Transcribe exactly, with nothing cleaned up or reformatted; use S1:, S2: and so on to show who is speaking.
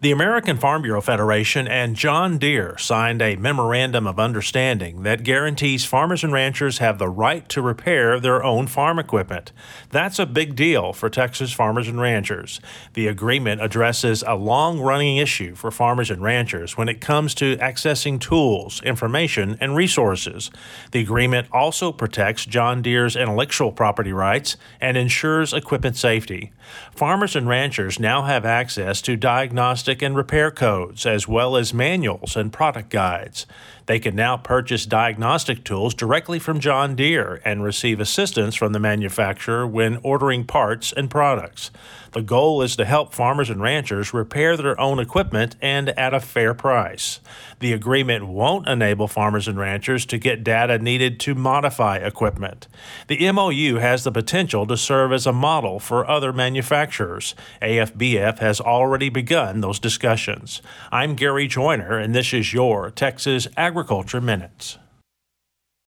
S1: The American Farm Bureau Federation and John Deere signed a memorandum of understanding that guarantees farmers and ranchers have the right to repair their own farm equipment. That's a big deal for Texas farmers and ranchers. The agreement addresses a long-running issue for farmers and ranchers when it comes to accessing tools, information, and resources. The agreement also protects John Deere's intellectual property rights and ensures equipment safety. Farmers and ranchers now have access to diagnostic and repair codes, as well as manuals and product guides. They can now purchase diagnostic tools directly from John Deere and receive assistance from the manufacturer when ordering parts and products. The goal is to help farmers and ranchers repair their own equipment and at a fair price. The agreement won't enable farmers and ranchers to get data needed to modify equipment. The M O U has the potential to serve as a model for other manufacturers. A F B F has already begun those discussions. I'm Gary Joyner, and this is your Texas Agriculture Minutes.